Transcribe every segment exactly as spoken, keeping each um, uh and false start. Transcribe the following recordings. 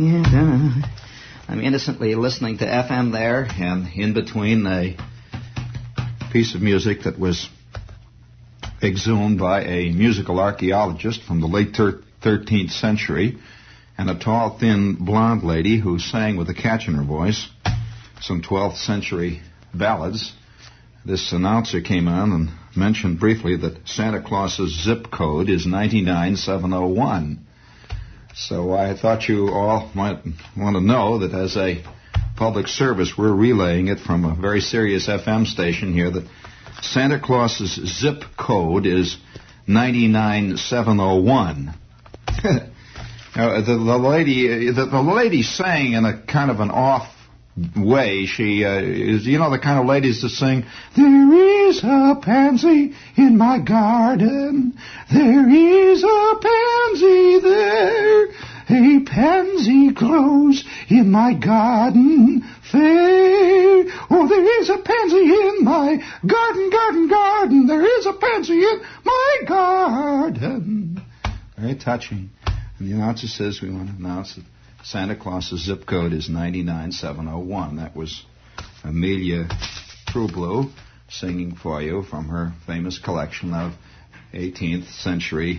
I'm innocently listening to F M there, and in between a piece of music that was exhumed by a musical archaeologist from the late thirteenth century, and a tall, thin, blonde lady who sang with a catch in her voice some twelfth century ballads. This announcer came on and mentioned briefly that Santa Claus's zip code is nine nine seven oh one. So I thought you all might want to know that as a public service, we're relaying it from a very serious F M station here that Santa Claus's zip code is nine nine seven oh one. Now, the, the lady, the, the lady sang in a kind of an off way. She uh, is, you know, the kind of ladies that sing, "There is a pansy in my garden. There is a pansy there. A pansy grows in my garden fair. Oh, there is a pansy in my garden, garden, garden. There is a pansy in my garden." Very touching. And the announcer says, we want to announce that Santa Claus's zip code is nine nine seven oh one. That was Amelia Trueblood singing for you from her famous collection of eighteenth century.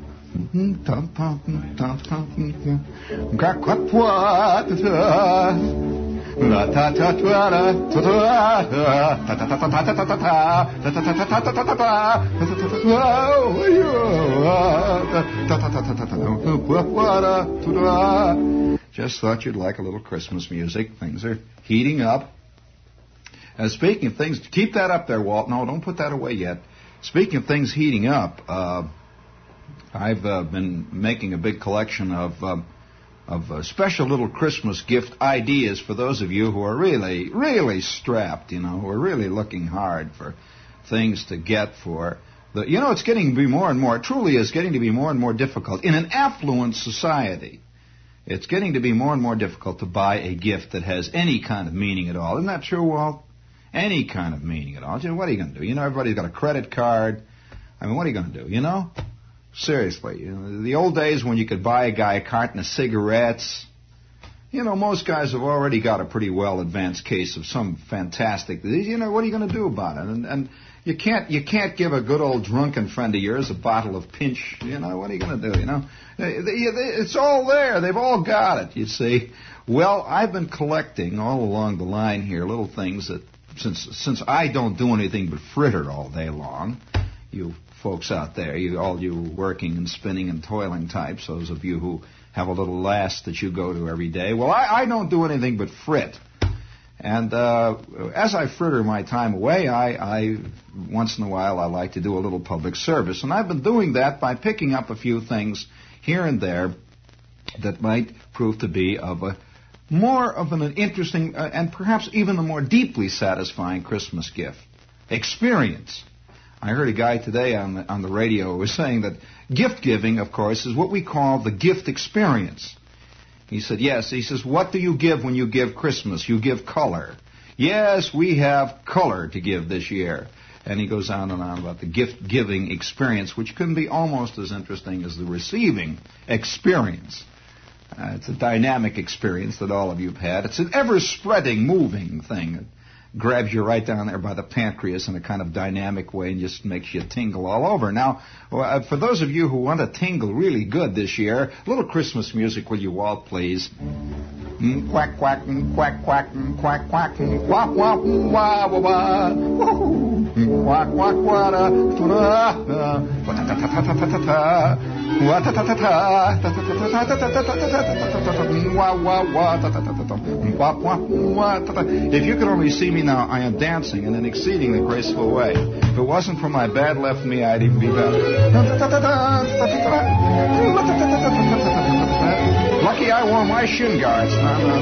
Just thought you'd like a little Christmas music. Things are heating up. Uh, speaking of things, keep that up there, Walt. No, don't put that away yet. Speaking of things heating up, uh, I've uh, been making a big collection of uh, of uh, special little Christmas gift ideas for those of you who are really, really strapped, you know, who are really looking hard for things to get for the, you know, it's getting to be more and more, it truly is getting to be more and more difficult. In an affluent society, it's getting to be more and more difficult to buy a gift that has any kind of meaning at all. Isn't that true, Walt? Any kind of meaning at all. What are you going to do? You know, everybody's got a credit card. I mean, what are you going to do, you know? Seriously, you know, the old days when you could buy a guy a carton of cigarettes, you know, most guys have already got a pretty well advanced case of some fantastic disease. You know, what are you going to do about it? And, and you can't you can't give a good old drunken friend of yours a bottle of Pinch. You know, what are you going to do? You know, it's all there. They've all got it. You see. Well, I've been collecting all along the line here little things that since since I don't do anything but fritter all day long, you folks out there, you all you working and spinning and toiling types, those of you who have a little last that you go to every day. Well, I, I don't do anything but frit. And uh, as I fritter my time away, I, I once in a while I like to do a little public service. And I've been doing that by picking up a few things here and there that might prove to be of a more of an interesting uh, and perhaps even a more deeply satisfying Christmas gift experience. I heard a guy today on the, on the radio who was saying that gift giving, of course, is what we call the gift experience. He said, yes, he says, what do you give when you give Christmas? You give color. Yes, we have color to give this year. And he goes on and on about the gift giving experience, which can be almost as interesting as the receiving experience. Uh, it's a dynamic experience that all of you have had. It's an ever-spreading, moving thing. Grabs you right down there by the pancreas in a kind of dynamic way and just makes you tingle all over. Now, uh, for those of you who want to tingle really good this year, a little Christmas music, will you, Walt, please? Mm, quack, quack, mm, quack, quack, mm, quack, quack, mm, quack, quack, mm, wah, wah, wah, woohoo, mm, quack, quack, wah, da, da, da, wah, ta, ta, ta, ta, ta, ta, ta, wah, ta, ta, ta, ta, ta, ta, ta, ta, ta, ta, ta, ta, wah, wah, wah, ta, ta, ta, ta, wah, wah, wah, ta, ta. If you could only see me now, I am dancing in an exceedingly graceful way. If it wasn't for my bad left knee, I'd even be better. Lucky I wore my shin guards.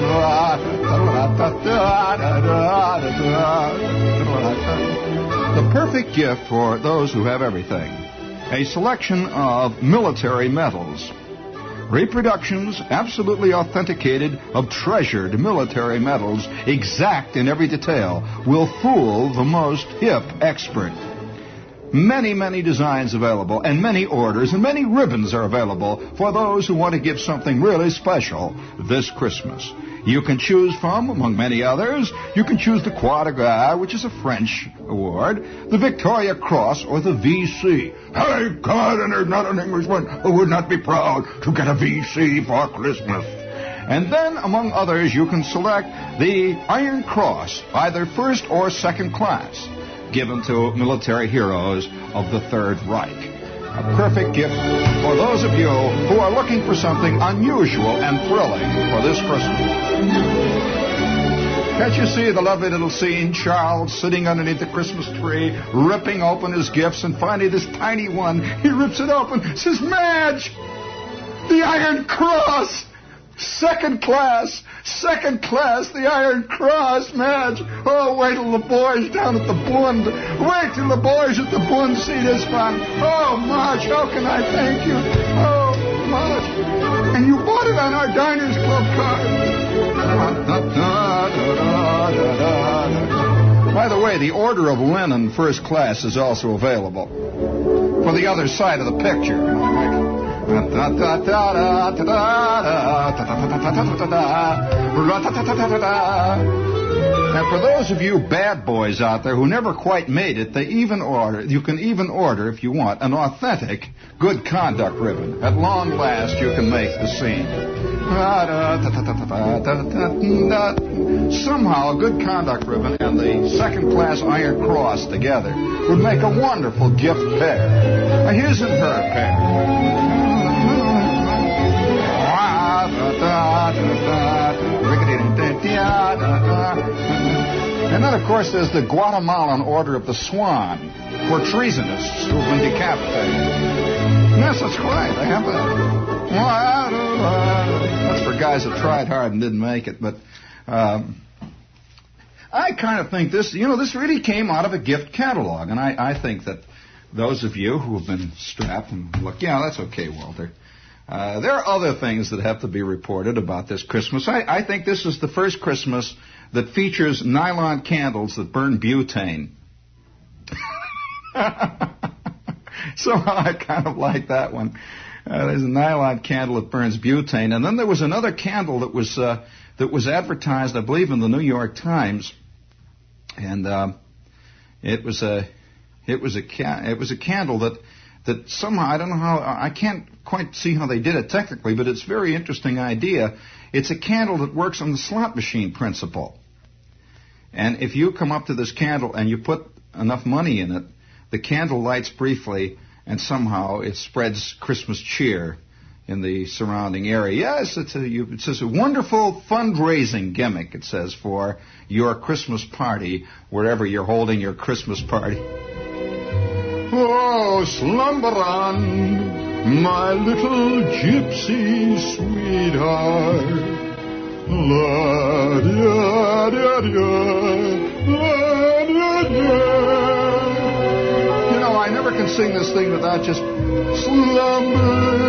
The perfect gift for those who have everything. A selection of military medals. Reproductions, absolutely authenticated, of treasured military medals, exact in every detail, will fool the most hip expert. Many, many designs available, and many orders, and many ribbons are available for those who want to give something really special this Christmas. You can choose from, among many others, you can choose the Croix de Guerre, which is a French award, the Victoria Cross, or the V C. Hey, God, and there's not an Englishman who would not be proud to get a V C for Christmas. And then, among others, you can select the Iron Cross, either first or second class, given to military heroes of the Third Reich. A perfect gift for those of you who are looking for something unusual and thrilling for this Christmas. Can't you see the lovely little scene? Charles sitting underneath the Christmas tree, ripping open his gifts, and finally this tiny one, he rips it open, says, Madge, the Iron Cross! Second class, second class, the Iron Cross, Madge. Oh, wait till the boys down at the Bund. Wait till the boys at the Bund see this fun. Oh, Madge, how can I thank you? Oh, Madge. And you bought it on our Diners Club card. By the way, the Order of Lenin First Class is also available for the other side of the picture. And for those of you bad boys out there who never quite made it, they even order, you can even order, if you want, an authentic good conduct ribbon. At long last, you can make the scene. Somehow, a good conduct ribbon and the second-class Iron Cross together would make a wonderful gift pair. A his and her pair. And then, of course, there's the Guatemalan Order of the Swan for treasonists who've been decapitated. Yes, that's right. I have that. That's for guys that tried hard and didn't make it. But um, I kind of think this, you know, this really came out of a gift catalog. And I, I think that those of you who have been strapped and look, yeah, that's okay, Walter. Uh, there are other things that have to be reported about this Christmas. I, I think this is the first Christmas that features nylon candles that burn butane. Somehow I kind of like that one. Uh, there's a nylon candle that burns butane, and then there was another candle that was uh, that was advertised, I believe, in the New York Times, and uh, it was a it was a ca- it was a candle that. That somehow, I don't know how, I can't quite see how they did it technically, but it's a very interesting idea. It's a candle that works on the slot machine principle. And if you come up to this candle and you put enough money in it, the candle lights briefly and somehow it spreads Christmas cheer in the surrounding area. Yes, it's a, you, it says a wonderful fundraising gimmick, it says, for your Christmas party, wherever you're holding your Christmas party. Oh, slumber on, my little gypsy sweetheart. La, da, da, da, la, da, da. You know, I never can sing this thing without just slumber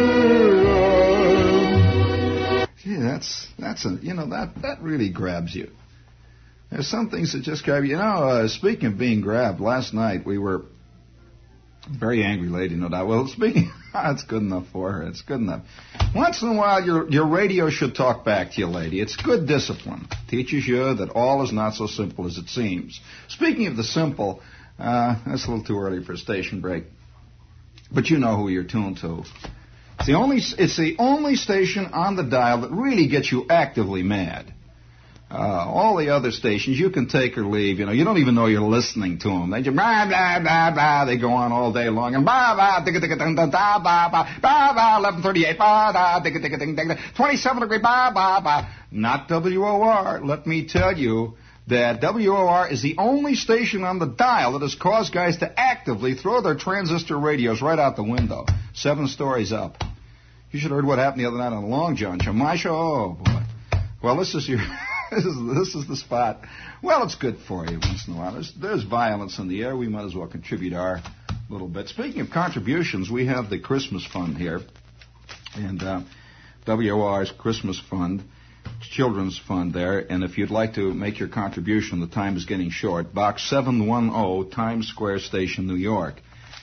on. Gee, that's, that's a, you know, that, that really grabs you. There's some things that just grab you. You know, uh, speaking of being grabbed, last night we were... Very angry lady, no doubt. Well, speaking, it's good enough for her. It's good enough. Once in a while, your your radio should talk back to you, lady. It's good discipline. Teaches you that all is not so simple as it seems. Speaking of the simple, uh, that's a little too early for a station break. But you know who you're tuned to. It's the only it's the only station on the dial that really gets you actively mad. Uh, all the other stations, you can take or leave. You know, you don't even know you're listening to them. They just blah, blah, blah, blah. They go on all day long. And blah, blah, digga, digga, ding, da, da, blah, blah, blah, blah, eleven thirty-eight, blah, da, digga, digga, ding, ding, twenty-seven degree, blah, blah, blah. Not W O R. Let me tell you that W O R is the only station on the dial that has caused guys to actively throw their transistor radios right out the window, seven stories up. You should have heard what happened the other night on the Long John show. My show, oh, boy. Well, this is your... This is, this is the spot. Well, it's good for you once in a while. There's, there's violence in the air. We might as well contribute our little bit. Speaking of contributions, we have the Christmas Fund here. And uh, W O R's Christmas Fund, Children's Fund there. And if you'd like to make your contribution, the time is getting short. Box seven one zero, Times Square Station, New York.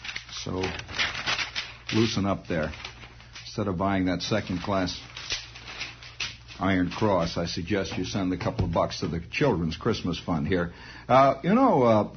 So loosen up there. Instead of buying that second-class Iron Cross, I suggest you send a couple of bucks to the Children's Christmas Fund here. Uh, you know, uh,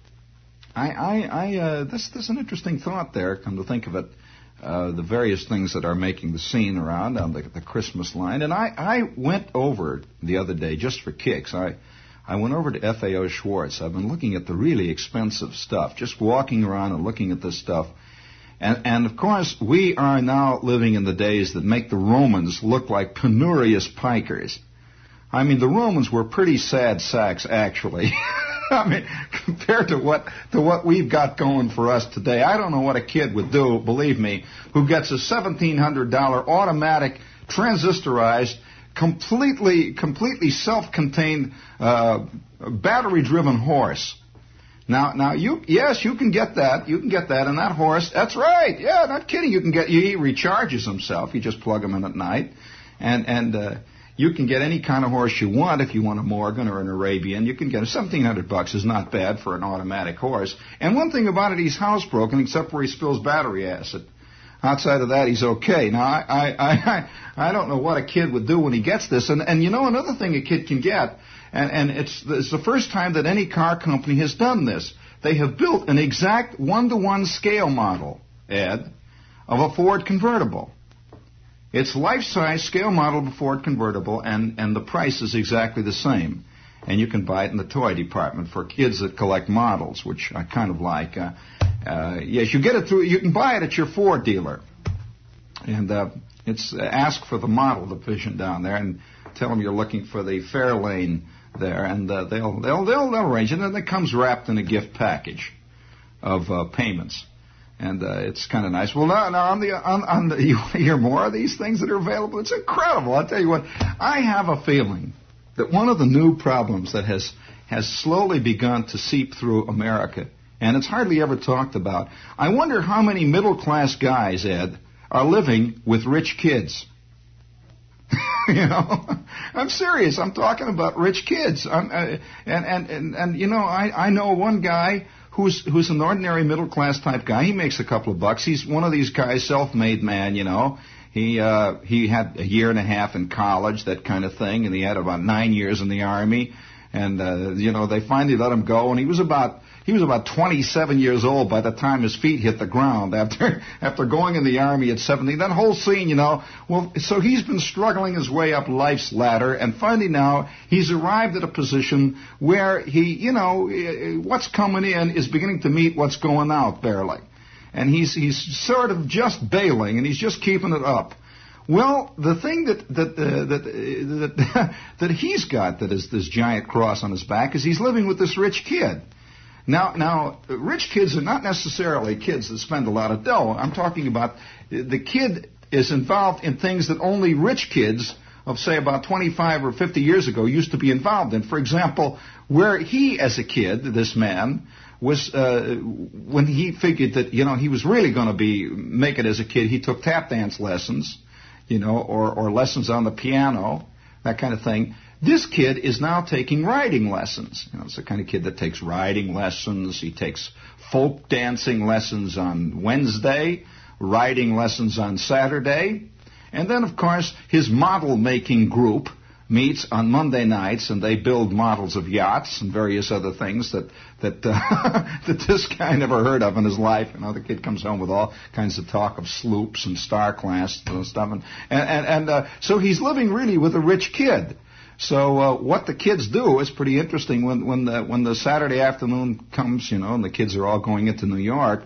I, I, I uh, this, this is an interesting thought there, come to think of it. Uh, the various things that are making the scene around on the, the Christmas line. And I, I went over the other day, just for kicks, I, I went over to F A O Schwartz. I've been looking at the really expensive stuff, just walking around and looking at this stuff. And, and, of course, we are now living in the days that make the Romans look like penurious pikers. I mean, the Romans were pretty sad sacks, actually. I mean, compared to what to what we've got going for us today, I don't know what a kid would do, believe me, who gets a seventeen hundred dollars automatic, transistorized, completely completely self-contained, uh, battery-driven horse. Now, now you yes, you can get that. You can get that, and that horse. That's right. Yeah, not kidding. You can get. He recharges himself. You just plug him in at night, and and. Uh, You can get any kind of horse you want if you want a Morgan or an Arabian. You can get it. seventeen hundred bucks is not bad for an automatic horse. And one thing about it, he's housebroken except where he spills battery acid. Outside of that, he's okay. Now, I I I, I don't know what a kid would do when he gets this. And, and you know, another thing a kid can get, and, and it's, it's the first time that any car company has done this. They have built an exact one-to-one scale model, Ed, of a Ford convertible. It's life-size scale model of a Ford convertible, and, and the price is exactly the same. And you can buy it in the toy department for kids that collect models, which I kind of like. Uh, uh, yes, you get it through. You can buy it at your Ford dealer, and uh, it's uh, ask for the model division down there, and tell them you're looking for the Fairlane there, and uh, they'll they'll they'll they'll arrange it. And it comes wrapped in a gift package of uh, payments. And uh, it's kind of nice. Well, now, now on the on, on the, you want to hear more of these things that are available? It's incredible. I'll tell you what. I have a feeling that one of the new problems that has has slowly begun to seep through America, and it's hardly ever talked about. I wonder how many middle class guys, Ed, are living with rich kids. You know, I'm serious. I'm talking about rich kids. I'm, uh, and, and and and you know, I I know one guy. Who's who's an ordinary middle class type guy. He makes a couple of bucks. He's one of these guys, self-made man, you know. He uh, he had a year and a half in college, that kind of thing, and he had about nine years in the Army. And uh, you know, they finally let him go, and he was about he was about twenty-seven years old by the time his feet hit the ground after after going in the Army at seventeen. That whole scene, you know. Well, so he's been struggling his way up life's ladder, and finally now he's arrived at a position where he, you know, what's coming in is beginning to meet what's going out barely, and he's he's sort of just bailing, and he's just keeping it up. Well, the thing that that uh, that uh, that that he's got that is this giant cross on his back is he's living with this rich kid. Now, now, rich kids are not necessarily kids that spend a lot of dough. I'm talking about the kid is involved in things that only rich kids of, say, about twenty-five or fifty years ago used to be involved in. For example, where he, as a kid, this man, was, uh, when he figured that, you know, he was really going to be, make it as a kid, he took tap dance lessons, you know, or, or lessons on the piano, that kind of thing. This kid is now taking riding lessons. You know, it's the kind of kid that takes riding lessons. He takes folk dancing lessons on Wednesday, riding lessons on Saturday. And then, of course, his model-making group meets on Monday nights, and they build models of yachts and various other things that that uh, that this guy never heard of in his life. You know, the kid comes home with all kinds of talk of sloops and star class and stuff. And, and, and uh, so he's living really with a rich kid. So uh, what the kids do is pretty interesting. When when the when the Saturday afternoon comes, you know, and the kids are all going into New York,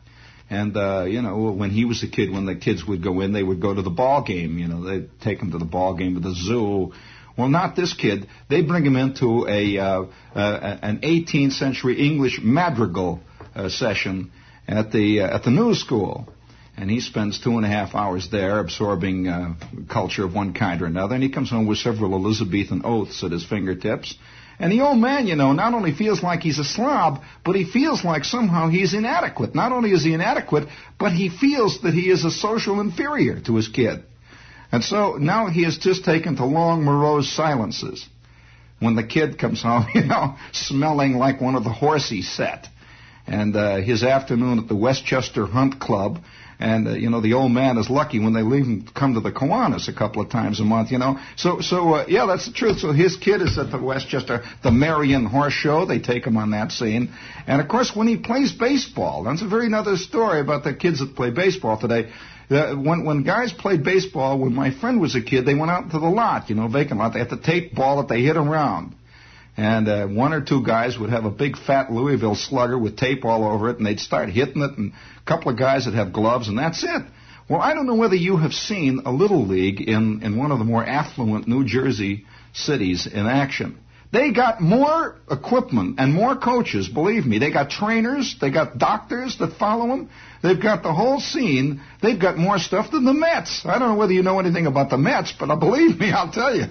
and uh, you know, when he was a kid, when the kids would go in, they would go to the ball game. You know, they'd take him to the ball game at the zoo. Well, not this kid. They bring him into a uh, uh, an eighteenth century English madrigal uh, session at the uh, at the New School. And he spends two and a half hours there absorbing uh, culture of one kind or another. And he comes home with several Elizabethan oaths at his fingertips. And the old man, you know, not only feels like he's a slob, but he feels like somehow he's inadequate. Not only is he inadequate, but he feels that he is a social inferior to his kid. And so now he has just taken to long, morose silences. When the kid comes home, you know, smelling like one of the horse he set. and uh, his afternoon at the Westchester Hunt Club. And, uh, you know, the old man is lucky when they leave him to come to the Kiwanis a couple of times a month, you know. So, so uh, yeah, that's the truth. So his kid is at the Westchester, the Marion Horse Show. They take him on that scene. And, of course, when he plays baseball, that's a very another story about the kids that play baseball today. Uh, when, when guys played baseball, when my friend was a kid, they went out to the lot, you know, vacant lot. They had the tape ball that they hit around. And uh, one or two guys would have a big fat Louisville slugger with tape all over it, and they'd start hitting it, and a couple of guys would have gloves, and that's it. Well, I don't know whether you have seen a Little League in, in one of the more affluent New Jersey cities in action. They got more equipment and more coaches, believe me. They got trainers, they got doctors that follow them. They've got the whole scene. They've got more stuff than the Mets. I don't know whether you know anything about the Mets, but uh, believe me, I'll tell you.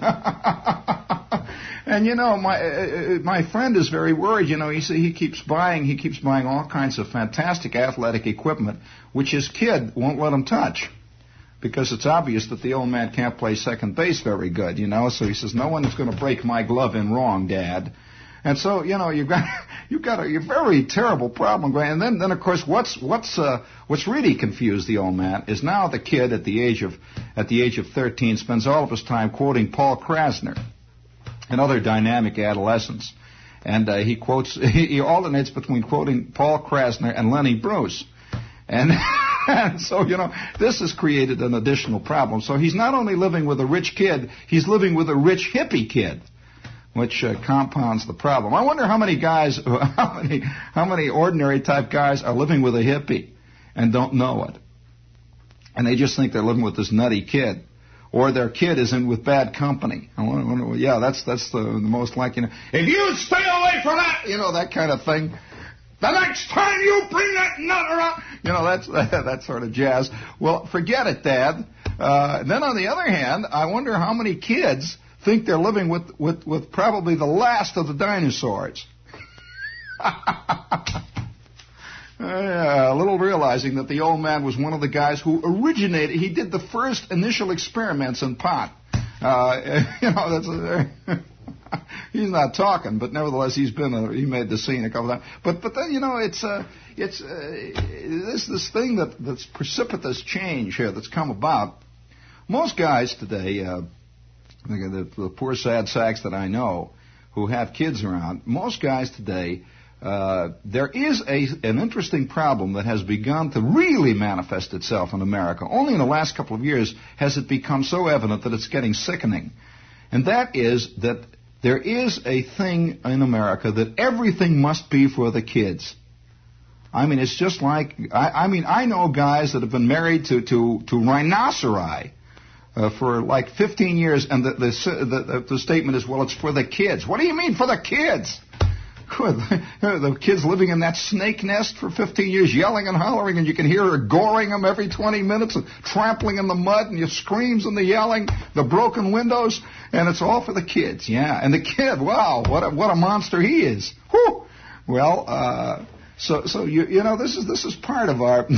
And, you know, my uh, my friend is very worried. You know, he he keeps buying he keeps buying all kinds of fantastic athletic equipment, which his kid won't let him touch, because it's obvious that the old man can't play second base very good. You know, so he says, no one is going to break my glove in wrong, Dad. And so, you know, you've got you've got a, a very terrible problem going. And then, then of course, what's what's uh, what's really confused the old man is now the kid at the age of at the age of thirteen spends all of his time quoting Paul Krasner and other dynamic adolescents. And uh, he quotes, he, he alternates between quoting Paul Krasner and Lenny Bruce. And, and so, you know, this has created an additional problem. So he's not only living with a rich kid, he's living with a rich hippie kid, which uh, compounds the problem. I wonder how many guys, how many, how many ordinary type guys are living with a hippie and don't know it. And they just think they're living with this nutty kid. Or their kid is in with bad company. I wonder, wonder, yeah, that's that's the, the most likely. You know, if you stay away from that, you know, that kind of thing. The next time you bring that nut around, you know, that's that, that sort of jazz. Well, forget it, Dad. Uh, then on the other hand, I wonder how many kids think they're living with with, with probably the last of the dinosaurs. Uh, a little realizing that the old man was one of the guys who originated, he did the first initial experiments in pot. Uh, you know, that's a, he's not talking, but nevertheless, he's been, a, he made the scene a couple of times. But, but then, you know, it's, uh, it's, uh, this, this thing that, that's precipitous change here that's come about. Most guys today, uh, the, the poor sad sacks that I know who have kids around, most guys today, Uh, there is a, an interesting problem that has begun to really manifest itself in America. Only in the last couple of years has it become so evident that it's getting sickening. And that is that there is a thing in America that everything must be for the kids. I mean, it's just like, I, I mean, I know guys that have been married to, to, to rhinoceri uh, for like fifteen years, and the, the, the, the statement is, well, it's for the kids. What do you mean for the kids? The kids living in that snake nest for fifteen years, yelling and hollering, and you can hear her goring them every twenty minutes and trampling in the mud, and your screams and the yelling, the broken windows, and it's all for the kids, yeah. And the kid, wow, what a, what a monster he is. Whew. Well, uh, so so you you know this is this is part of our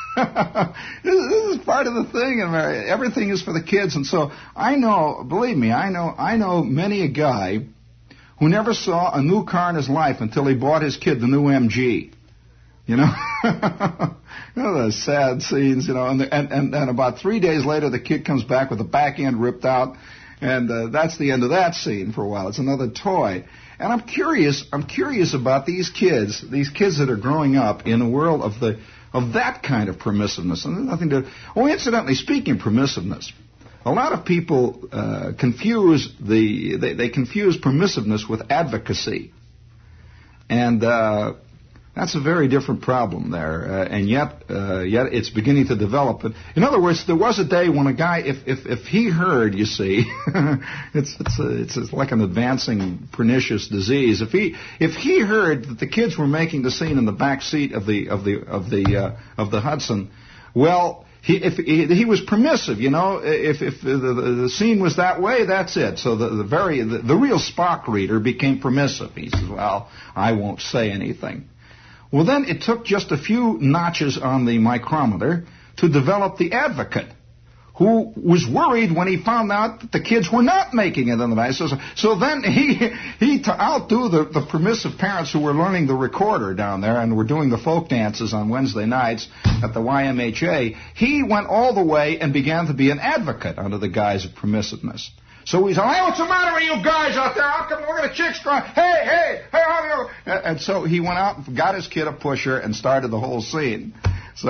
this, this is part of the thing, and everything is for the kids. And so I know, believe me, I know I know many a guy who never saw a new car in his life until he bought his kid the new M G. You know? You know, the sad scenes, you know, and, the, and, and, and about three days later, the kid comes back with the back end ripped out, and uh, that's the end of that scene for a while. It's another toy. And I'm curious, I'm curious about these kids, these kids that are growing up in a world of the of that kind of permissiveness. And there's nothing to... Oh, incidentally, speaking of permissiveness, a lot of people uh, confuse the they, they confuse permissiveness with advocacy, and uh, that's a very different problem there. Uh, and yet, uh, yet it's beginning to develop. In other words, there was a day when a guy, if if, if he heard, you see, it's it's a, it's like an advancing pernicious disease. If he if he heard that the kids were making the scene in the back seat of the of the of the uh, of the Hudson, well. He, if he, he was permissive, you know, if, if the, the, the scene was that way, that's it. So the, the very the, the real Spock reader became permissive. He says, "Well, I won't say anything." Well, then it took just a few notches on the micrometer to develop the advocate, who was worried when he found out that the kids were not making it in the night. So, so then he, he to outdo the, the permissive parents who were learning the recorder down there and were doing the folk dances on Wednesday nights at the Y M H A, he went all the way and began to be an advocate under the guise of permissiveness. So he's like, hey, what's the matter with you guys out there? How come look at the chicks crying? Hey, hey, hey, how do you? And so he went out and got his kid a pusher and started the whole scene. So...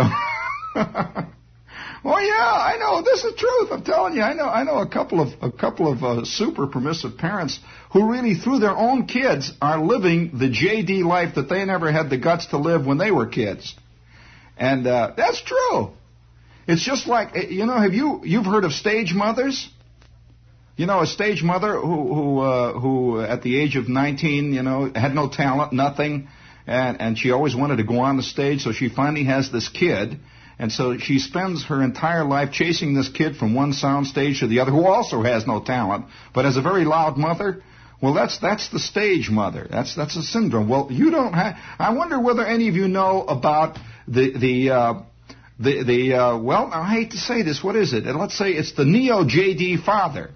Oh yeah, I know. This is truth. I'm telling you. I know. I know a couple of a couple of uh, super permissive parents who really, through their own kids, are living the J D life that they never had the guts to live when they were kids, and uh, that's true. It's just like, you know. Have you you've heard of stage mothers? You know, a stage mother who who uh, who at the age of nineteen, you know, had no talent, nothing, and and she always wanted to go on the stage. So she finally has this kid. And so she spends her entire life chasing this kid from one sound stage to the other, who also has no talent, but has a very loud mother. Well, that's that's the stage mother. That's that's a syndrome. Well, you don't have. I wonder whether any of you know about the the uh, the the. Uh, well, I hate to say this. What is it? And let's say it's the neo J D father.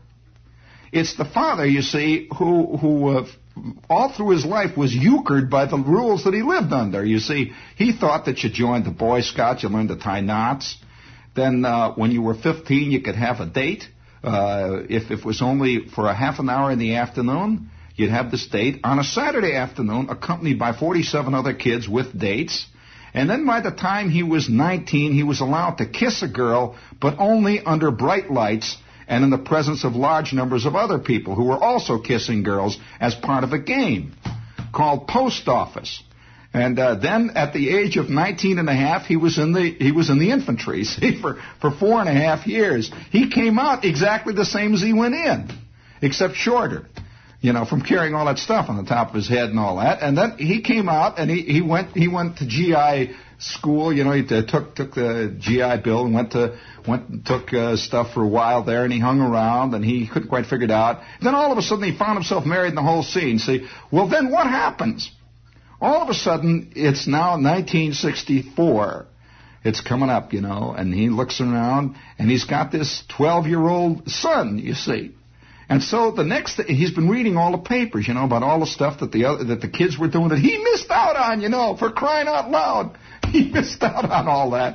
It's the father, you see, who who. Uh, all through his life was euchred by the rules that he lived under. You see, he thought that you joined the Boy Scouts, you learned to tie knots. Then uh, when you were fifteen, you could have a date. Uh, if, if it was only for a half an hour in the afternoon, you'd have this date on a Saturday afternoon accompanied by forty-seven other kids with dates. And then by the time he was nineteen, he was allowed to kiss a girl, but only under bright lights and in the presence of large numbers of other people who were also kissing girls as part of a game called Post Office. And uh, then at the age of nineteen and a half, he was in the he was in the infantry. See, for for four and a half years, he came out exactly the same as he went in, except shorter, you know, from carrying all that stuff on the top of his head and all that. And then he came out and he, he went he went to G I school. You know, he took took the G I Bill and went to went and took uh, stuff for a while there, and he hung around and he couldn't quite figure it out. Then all of a sudden he found himself married in the whole scene. See, well then what happens? All of a sudden it's now nineteen sixty-four. It's coming up, you know, and he looks around and he's got this twelve-year-old son, you see. And so the next thing, he's been reading all the papers, you know, about all the stuff that the other, that the kids were doing that he missed out on, you know, for crying out loud. He missed out on all that.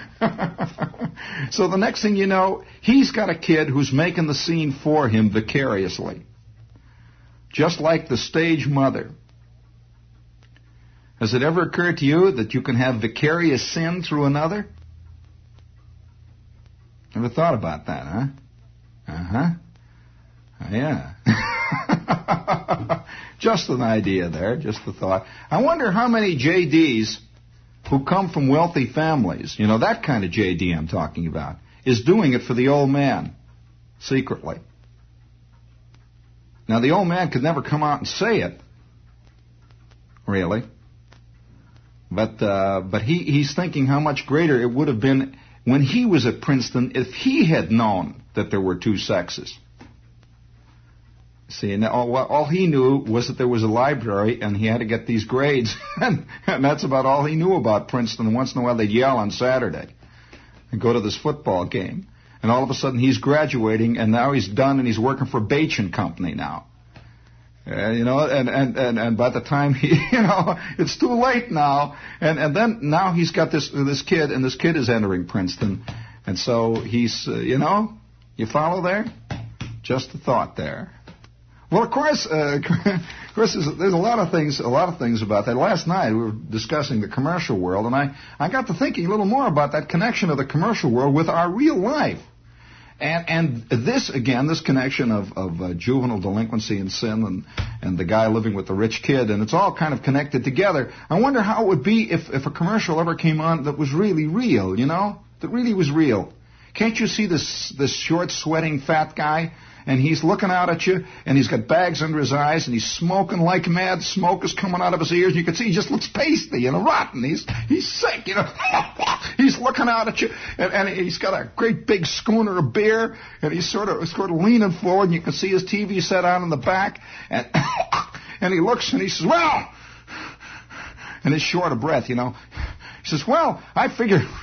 So the next thing you know, he's got a kid who's making the scene for him vicariously. Just like the stage mother. Has it ever occurred to you that you can have vicarious sin through another? Never thought about that, huh? Uh-huh. Yeah. Just an idea there, just a thought. I wonder how many J Ds who come from wealthy families, you know, that kind of J D I'm talking about, is doing it for the old man, secretly. Now, the old man could never come out and say it, really. But uh, but he, he's thinking how much greater it would have been when he was at Princeton if he had known that there were two sexes. See, and all, all he knew was that there was a library and he had to get these grades, and, and that's about all he knew about Princeton. And once in a while they'd yell on Saturday and go to this football game. And all of a sudden he's graduating, and now he's done, and he's working for Bache and Company now. Uh, you know, and, and, and, and by the time he, you know, it's too late now. And, and then now he's got this this kid, and this kid is entering Princeton. And so he's, uh, you know, you follow there? Just a thought there. Well, of course, uh, of course, there's, there's a lot of things, a lot of things about that. Last night we were discussing the commercial world, and I, I got to thinking a little more about that connection of the commercial world with our real life. And, and this, again, this connection of, of uh, juvenile delinquency and sin and, and the guy living with the rich kid, and it's all kind of connected together. I wonder how it would be if, if a commercial ever came on that was really real, you know, that really was real. Can't you see this, this short, sweating, fat guy? And he's looking out at you, and he's got bags under his eyes, and he's smoking like mad. Smoke is coming out of his ears. You can see he just looks pasty and rotten. He's he's sick, you know. He's looking out at you, and, and he's got a great big schooner of beer, and he's sort of sort of leaning forward, and you can see his T V set on in the back, and and he looks and he says, "Well," and he's short of breath, you know. He says, "Well, I figure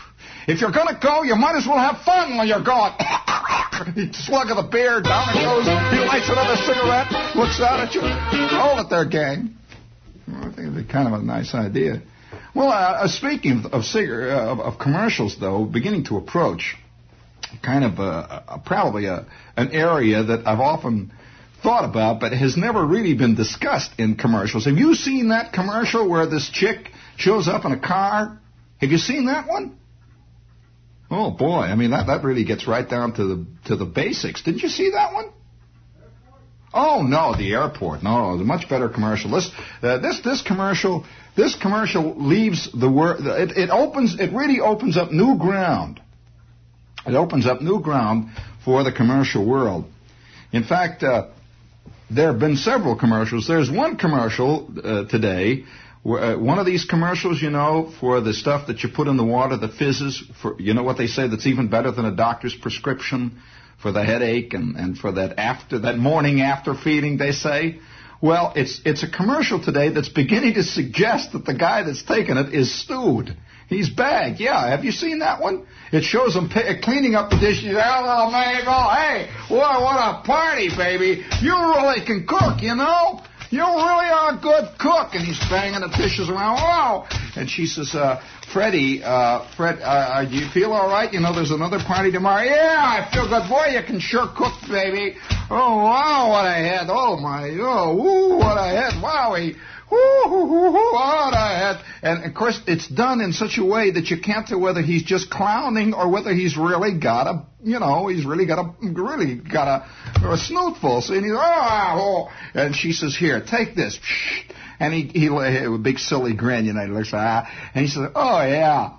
If you're going to go, you might as well have fun when you're going. He slug of the beer, down it goes. He lights another cigarette, looks out at you. Hold it there, gang. Well, I think it'd be kind of a nice idea. Well, uh, speaking of of, cigar- uh, of of commercials, though, beginning to approach kind of a, a, probably a, an area that I've often thought about, but has never really been discussed in commercials. Have you seen that commercial where this chick shows up in a car? Have you seen that one? Oh boy, I mean that, that really gets right down to the to the basics. Did you see that one? Oh no, the airport. No, it's a much better commercial. This uh, this this commercial this commercial leaves the word. It, it opens. It really opens up new ground. It opens up new ground for the commercial world. In fact, uh, there have been several commercials. There's one commercial uh, today. Uh, one of these commercials, you know, for the stuff that you put in the water that fizzes, for, you know what they say that's even better than a doctor's prescription for the headache and, and for that after that morning after feeling, they say. Well, it's it's a commercial today that's beginning to suggest that the guy that's taking it is stewed. He's bagged. Yeah, have you seen that one? It shows him p- cleaning up the dishes. Hello, man. Oh, hey, what, what a party, baby. You really can cook, you know? You really are a good cook. And he's banging the dishes around. Wow. And she says, uh, Freddie, uh, Fred, uh, do you feel all right? You know, there's another party tomorrow. Yeah, I feel good. Boy, you can sure cook, baby. Oh, wow, what I had. Oh, my, oh, woo, what I had. Wowie. Woo, woo, woo, woo, what I had. And, of course, it's done in such a way that you can't tell whether he's just clowning or whether he's really got a, you know, he's really got a, really got a, a snootful. So, and he's, oh, and she says, here, take this. And he, he, with a big silly grin, you know, he looks like, ah, and he says, oh, yeah.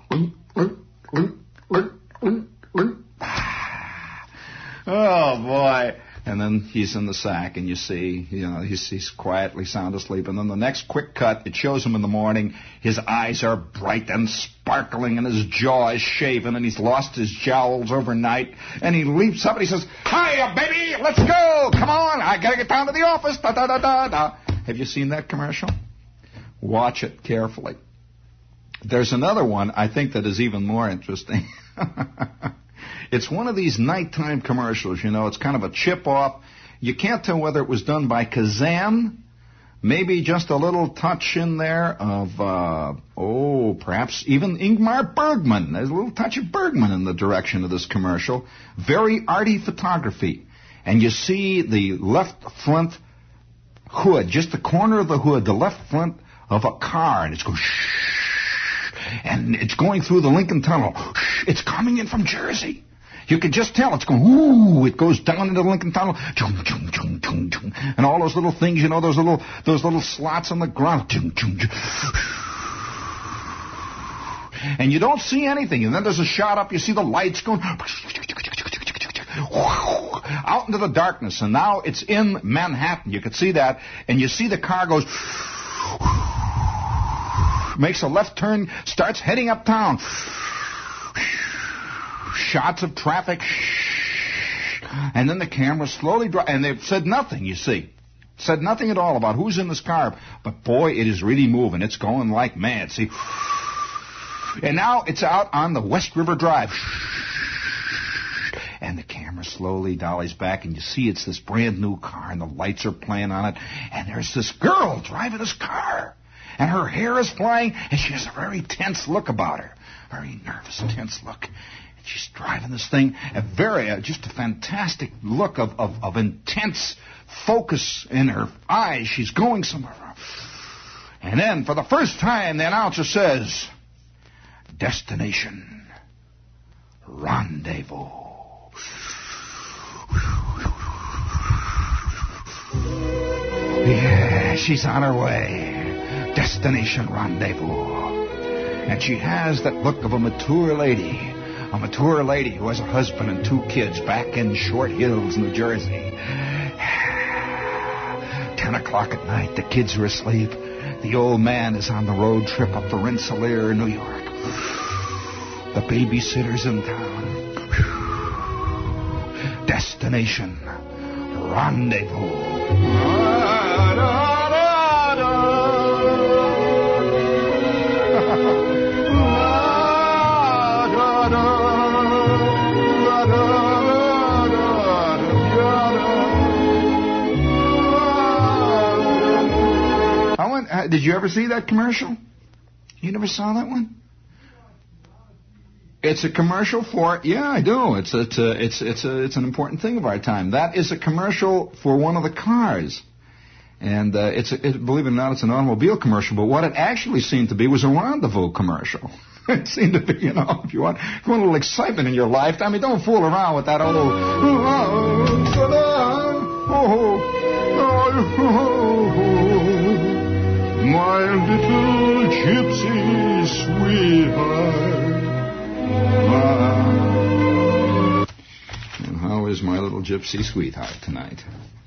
Oh, boy. And then he's in the sack, and you see, you know, he's, he's quietly sound asleep. And then the next quick cut, it shows him in the morning. His eyes are bright and sparkling, and his jaw is shaven, and he's lost his jowls overnight. And he leaps up, and he says, hiya, baby, let's go. Come on, I got to get down to the office. Da, da, da, da, da. Have you seen that commercial? Watch it carefully. There's another one I think that is even more interesting. It's one of these nighttime commercials, you know. It's kind of a chip-off. You can't tell whether it was done by Kazan, maybe just a little touch in there of, uh, oh, perhaps even Ingmar Bergman. There's a little touch of Bergman in the direction of this commercial. Very arty photography. And you see the left front hood, just the corner of the hood, the left front of a car, and it's going shh, and it's going through the Lincoln Tunnel. Shh, it's coming in from Jersey. You can just tell it's going, ooh, it goes down into the Lincoln Tunnel, chung, chung, chung, chung, chung, and all those little things, you know, those little those little slots on the ground, chung, chung, chung. And you don't see anything, and then there's a shot up, you see the lights going out into the darkness, and now it's in Manhattan. You can see that, and you see the car goes, makes a left turn, starts heading uptown. Shots of traffic, and then the camera slowly drops, and they've said nothing, you see. Said nothing at all about who's in this car, but boy, it is really moving. It's going like mad, see. And now it's out on the West River Drive. And the camera slowly dollies back, and you see it's this brand new car, and the lights are playing on it, and there's this girl driving this car, and her hair is flying, and she has a very tense look about her. Very nervous, tense look. She's driving this thing, a very, uh, just a fantastic look of, of, of intense focus in her eyes. She's going somewhere. And then, for the first time, the announcer says, destination, rendezvous. Yeah, she's on her way. Destination rendezvous. And she has that look of a mature lady. A mature lady who has a husband and two kids back in Short Hills, New Jersey. Ten o'clock at night, the kids are asleep. The old man is on the road trip up to Rensselaer, New York. The babysitter's in town. Destination, rendezvous. Uh, did you ever see that commercial? You never saw that one? It's a commercial for, yeah, I do. It's it's a, it's it's a, it's an important thing of our time. That is a commercial for one of the cars, and uh, it's a, it, believe it or not, it's an automobile commercial. But what it actually seemed to be was a rendezvous commercial. It seemed to be, you know, if you want, if you want a little excitement in your life, I mean, don't fool around with that old. My little gypsy sweetheart. And how is my little gypsy sweetheart tonight?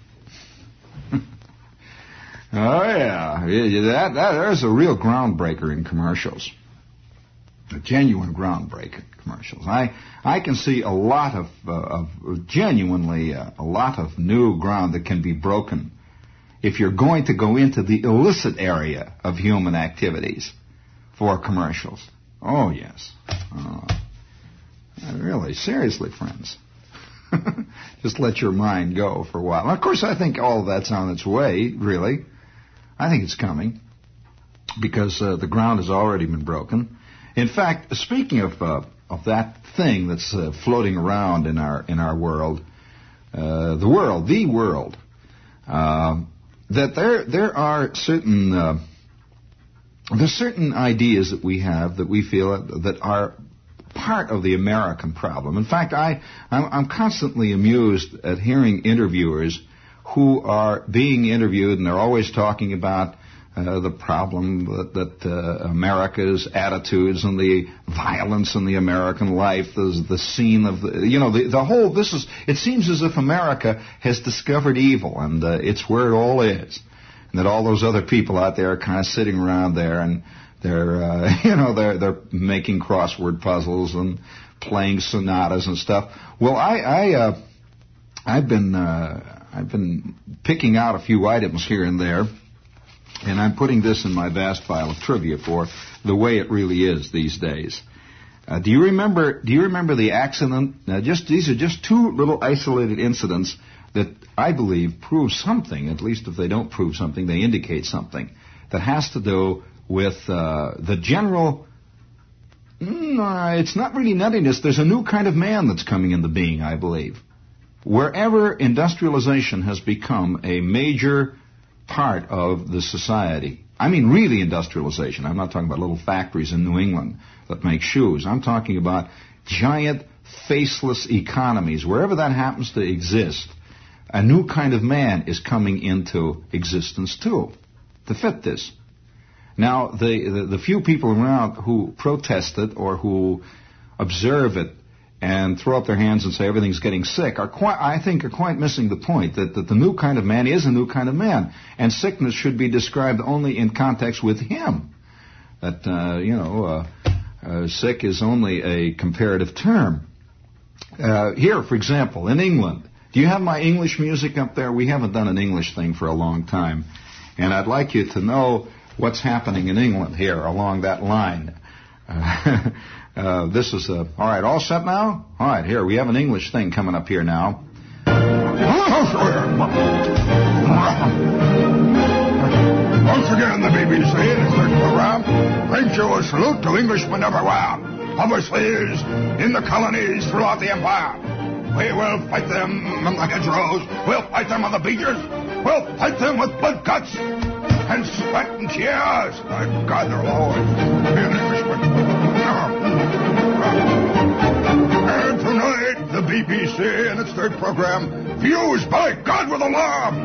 Oh, yeah. That, that, there's a real groundbreaker in commercials. A genuine groundbreaker in commercials. I, I can see a lot of, uh, of genuinely, uh, a lot of new ground that can be broken if you're going to go into the illicit area of human activities for commercials. Oh, yes. Oh. Really, seriously, friends. Just let your mind go for a while. And of course, I think all of that's on its way, really. I think it's coming because uh, the ground has already been broken. In fact, speaking of uh, of that thing that's uh, floating around in our in our world, uh, the world, the world, uh, that there there are certain uh, there's certain ideas that we have that we feel that are part of the American problem. In fact, I, I'm, I'm constantly amused at hearing interviewers who are being interviewed, and they're always talking about uh, the problem that, that uh, America's attitudes and the violence in the American life, the, the scene of the, you know, the, the whole, this is, it seems as if America has discovered evil, and uh, it's where it all is. And that all those other people out there are kind of sitting around there and They're, uh, you know, they're they're making crossword puzzles and playing sonatas and stuff. Well, I, I, uh, I've been, uh, I've been picking out a few items here and there, and I'm putting this in my vast file of trivia for the way it really is these days. Uh, do you remember? Do you remember the accident? Now, just these are just two little isolated incidents that I believe prove something. At least if they don't prove something, they indicate something that has to do with uh, the general, mm, uh, it's not really nuttiness. There's a new kind of man that's coming into being, I believe. Wherever industrialization has become a major part of the society, I mean really industrialization. I'm not talking about little factories in New England that make shoes. I'm talking about giant, faceless economies. Wherever that happens to exist, a new kind of man is coming into existence too, to fit this. Now, the, the, the few people around who protest it or who observe it and throw up their hands and say everything's getting sick are quite, I think, are quite missing the point that, that the new kind of man is a new kind of man, and sickness should be described only in context with him. That, uh, you know, uh, uh, sick is only a comparative term. Uh, here, for example, in England, do you have my English music up there? We haven't done an English thing for a long time, and I'd like you to know what's happening in England here along that line. Uh, uh, this is, uh, all right, all set now? All right, here, we have an English thing coming up here now. Once again, the B B C in its third program brings you a salute to Englishmen everywhere, overseas, in the colonies throughout the empire. We will fight them on the hedgerows. We'll fight them on the beaches. We'll fight them with blood cuts and sweat and tears. My God, they'll always be an Englishman. And tonight, the B B C in its third program, Views by God with Alarm.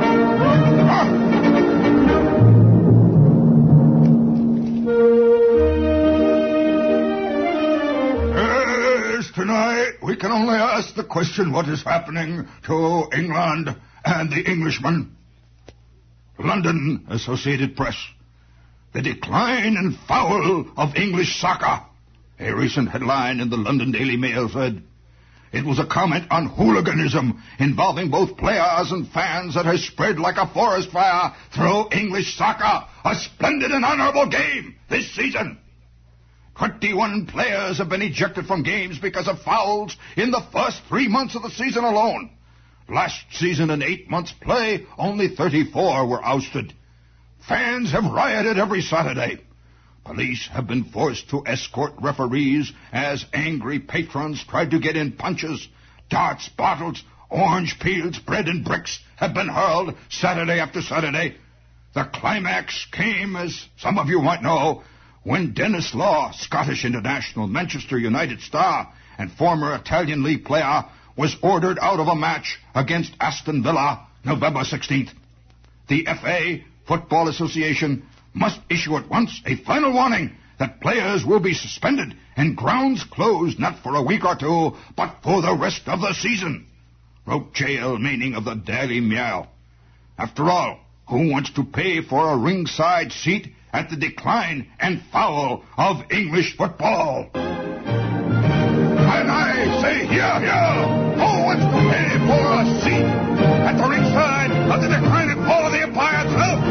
Yes, tonight, we can only ask the question, what is happening to England and the Englishmen? London Associated Press. The decline and foul of English soccer. A recent headline in the London Daily Mail said, it was a comment on hooliganism involving both players and fans that has spread like a forest fire through English soccer. A splendid and honorable game this season. twenty-one players have been ejected from games because of fouls in the first three months of the season alone. Last season, in eight months' play, only thirty-four were ousted. Fans have rioted every Saturday. Police have been forced to escort referees as angry patrons tried to get in punches. Darts, bottles, orange peels, bread and bricks have been hurled Saturday after Saturday. The climax came, as some of you might know, when Denis Law, Scottish international, Manchester United star, and former Italian league player, was ordered out of a match against Aston Villa November sixteenth. The F A, Football Association, must issue at once a final warning that players will be suspended and grounds closed not for a week or two, but for the rest of the season, wrote J L Manning of the Daily Mail. After all, who wants to pay for a ringside seat at the decline and fall of English football? And I say here, here, who wants to pay for a seat at the ringside of the decline and fall of the Empire itself?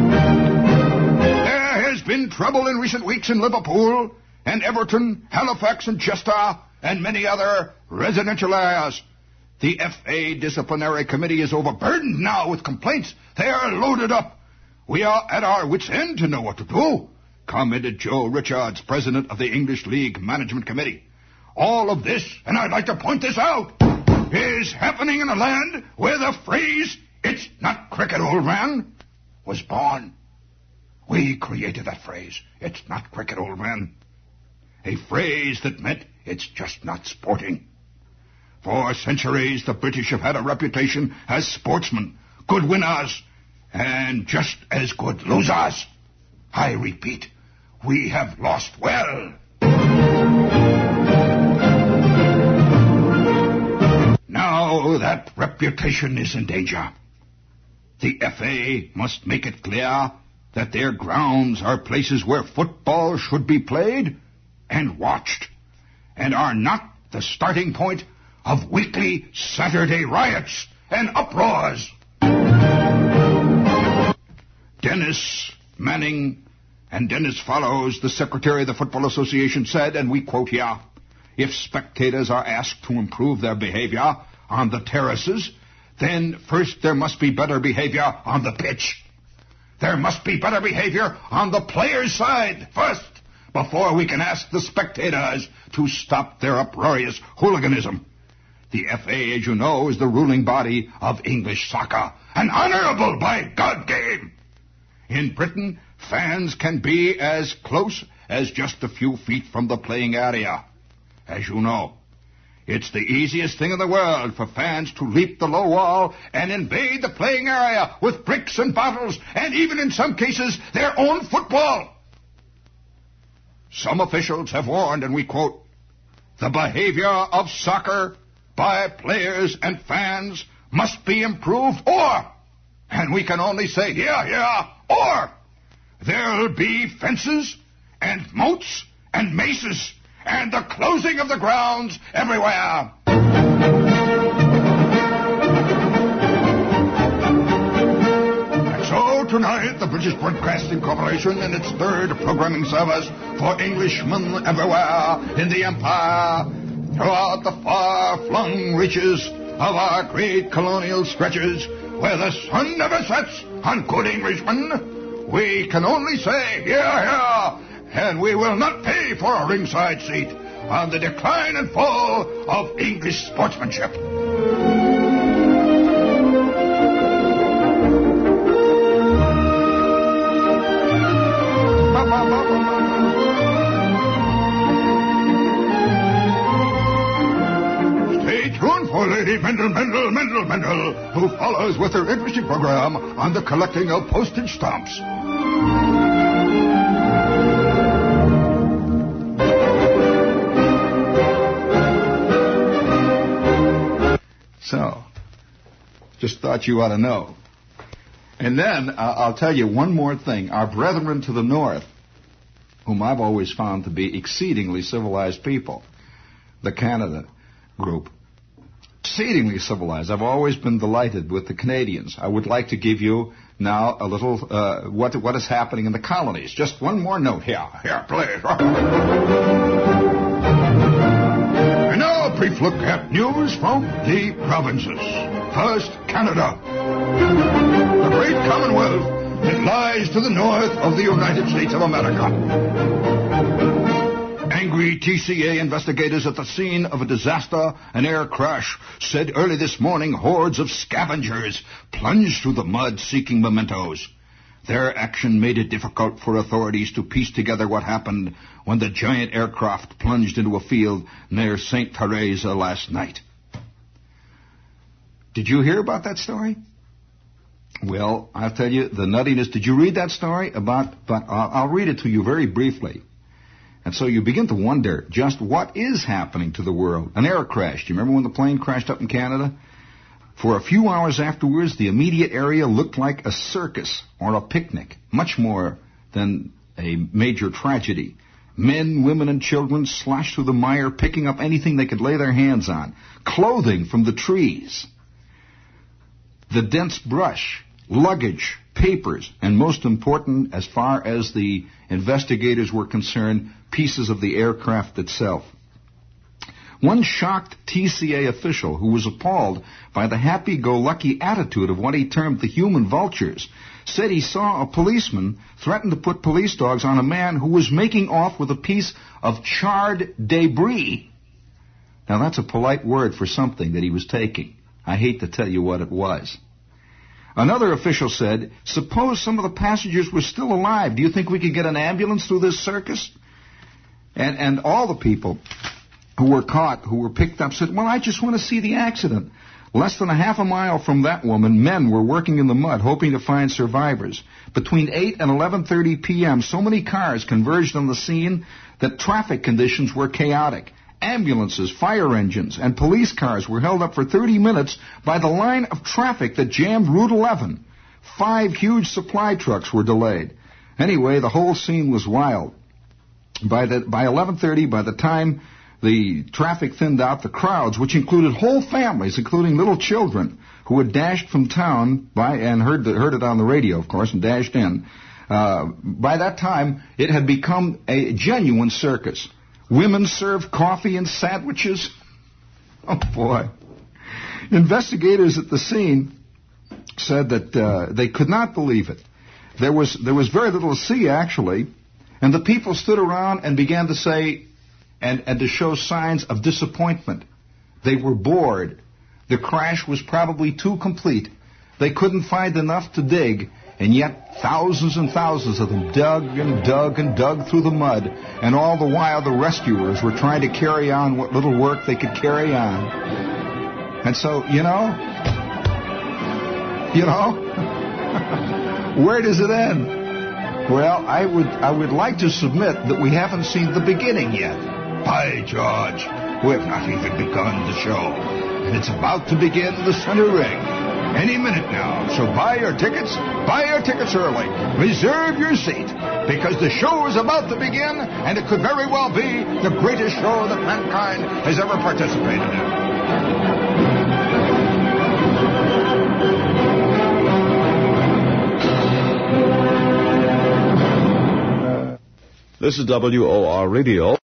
There has been trouble in recent weeks in Liverpool and Everton, Halifax and Chester, and many other residential areas. The F A Disciplinary Committee is overburdened now with complaints. They are loaded up. We are at our wits' end to know what to do, commented Joe Richards, president of the English League Management Committee. All of this, and I'd like to point this out, is happening in a land where the phrase, "It's not cricket, old man," was born. We created that phrase, "It's not cricket, old man." A phrase that meant it's just not sporting. For centuries, the British have had a reputation as sportsmen, good winners, and just as good losers. I repeat, we have lost well. Now that reputation is in danger. The F A must make it clear that their grounds are places where football should be played and watched, and are not the starting point of weekly Saturday riots and uproars. Dennis Manning and Dennis Follows, the secretary of the Football Association, said, and we quote here, "If spectators are asked to improve their behavior on the terraces, then first there must be better behavior on the pitch. There must be better behavior on the players' side first, before we can ask the spectators to stop their uproarious hooliganism. The F A, as you know, is the ruling body of English soccer, an honorable by God game. In Britain, fans can be as close as just a few feet from the playing area. As you know, it's the easiest thing in the world for fans to leap the low wall and invade the playing area with bricks and bottles, and even in some cases, their own football. Some officials have warned, and we quote, "The behavior of soccer by players and fans must be improved, or," and we can only say here, here, or, "there'll be fences and moats and maces and the closing of the grounds everywhere." And so tonight, the British Broadcasting Corporation and its third programming service for Englishmen everywhere in the Empire, throughout the far-flung reaches of our great colonial stretches, where the sun never sets on good Englishmen, we can only say, here, here, and we will not pay for a ringside seat on the decline and fall of English sportsmanship. For Lady Mendel, Mendel, Mendel, Mendel, who follows with her interesting program on the collecting of postage stamps. So, just thought you ought to know. And then uh, I'll tell you one more thing. Our brethren to the north, whom I've always found to be exceedingly civilized people, the Canada group, exceedingly civilized. I've always been delighted with the Canadians. I would like to give you now a little uh, what what is happening in the colonies. Just one more note here. Here, please. And now a brief look at news from the provinces. First, Canada. The great Commonwealth It lies to the north of the United States of America. Angry T C A investigators at the scene of a disaster, an air crash, said early this morning hordes of scavengers plunged through the mud seeking mementos. Their action made it difficult for authorities to piece together what happened when the giant aircraft plunged into a field near Saint Teresa last night. Did you hear about that story? Well, I'll tell you the nuttiness. Did you read that story? About, but I'll, I'll read it to you very briefly. And so you begin to wonder just what is happening to the world. An air crash. Do you remember when the plane crashed up in Canada? For a few hours afterwards, the immediate area looked like a circus or a picnic, much more than a major tragedy. Men, women, and children slashed through the mire, picking up anything they could lay their hands on. Clothing from the trees. The dense brush, luggage, papers, and most important, as far as the investigators were concerned, pieces of the aircraft itself. One shocked T C A official who was appalled by the happy-go-lucky attitude of what he termed the human vultures said he saw a policeman threaten to put police dogs on a man who was making off with a piece of charred debris. Now that's a polite word for something that he was taking. I hate to tell you what it was. Another official said, suppose some of the passengers were still alive. Do you think we could get an ambulance through this circus? And, and all the people who were caught, who were picked up, said, well, I just want to see the accident. Less than a half a mile from that woman, men were working in the mud, hoping to find survivors. Between eight and eleven thirty p.m., so many cars converged on the scene that traffic conditions were chaotic. Ambulances, fire engines, and police cars were held up for thirty minutes by the line of traffic that jammed Route eleven. Five huge supply trucks were delayed. Anyway, the whole scene was wild. By the, by eleven thirty, by the time the traffic thinned out, the crowds, which included whole families, including little children, who had dashed from town by and heard, the, heard it on the radio, of course, and dashed in. Uh, by that time, it had become a genuine circus. Women served coffee and sandwiches. Oh, boy. Investigators at the scene said that uh, they could not believe it. There was, there was very little to see, actually, and the people stood around and began to say, and, and to show signs of disappointment. They were bored. The crash was probably too complete. They couldn't find enough to dig, and yet thousands and thousands of them dug and dug and dug through the mud, and all the while the rescuers were trying to carry on what little work they could carry on. And so, you know, you know, where does it end? Well, I would I would like to submit that we haven't seen the beginning yet. By George, we have not even begun the show, and it's about to begin the center ring. Any minute now, so buy your tickets, buy your tickets early, reserve your seat, because the show is about to begin, and it could very well be the greatest show that mankind has ever participated in. This is W O R Radio.